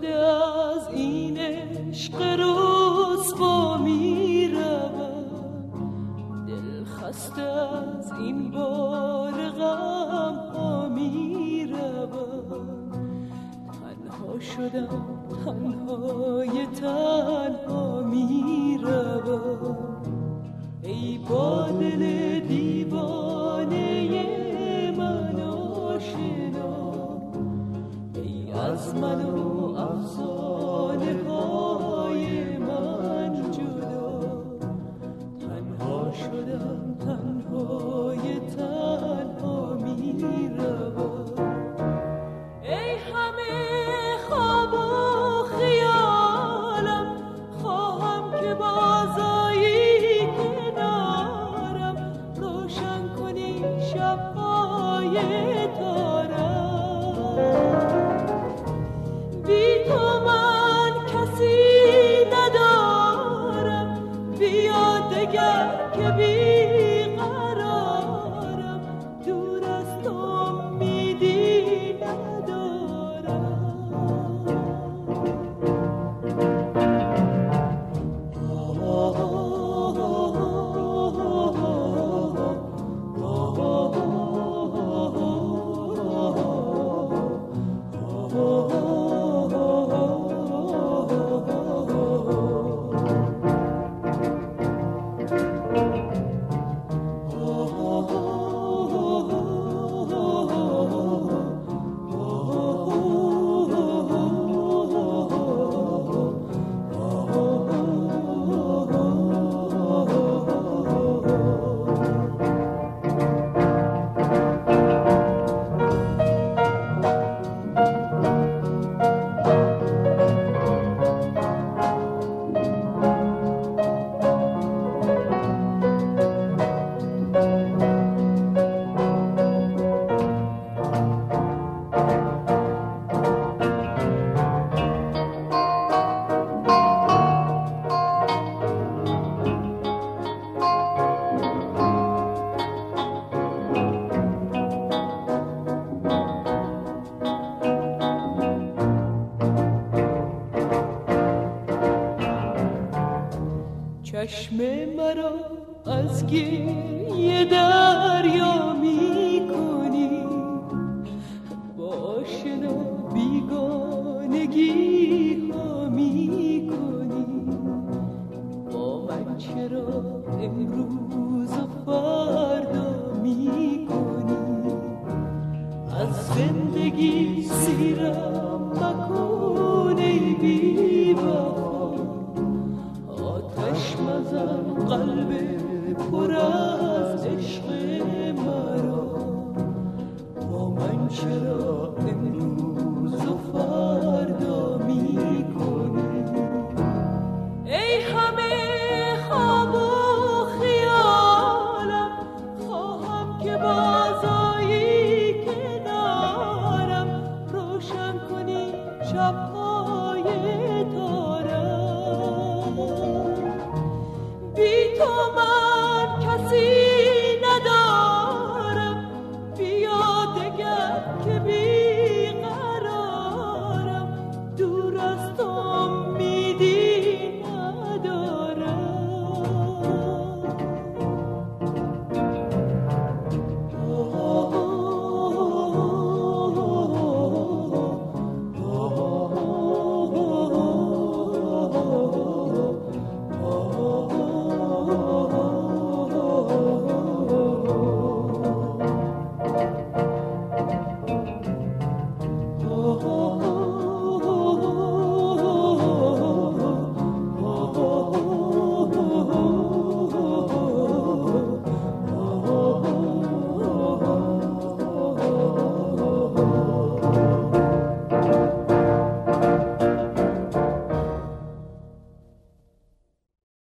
آزرده از این عشق رسوا می روم، دل خسته از این بار غم ها می روم. تنها شدم تنهای تنها می روم، ای با دل دیوانه من آشنا، ای از من و افسانه های من جدا. تنها شدم تنهای تنها می روم، ای همه خواب و خیالم، خواهم که بازایی کنارم، روشن کنی شب‌های تارم. بی تو من کسی ندارم، بیا دگر که بی قرارم، دور از تو امیدی ندارم. چشم مرا از گریه دریا می کنی، با آشنا بیگانگی ها می کنی. با من چرا امروز و فردا می کنی؟ از زندگی سیرم مکن ای بی وفا، آتش مزن قلب پر از عشق مرا. با من چرا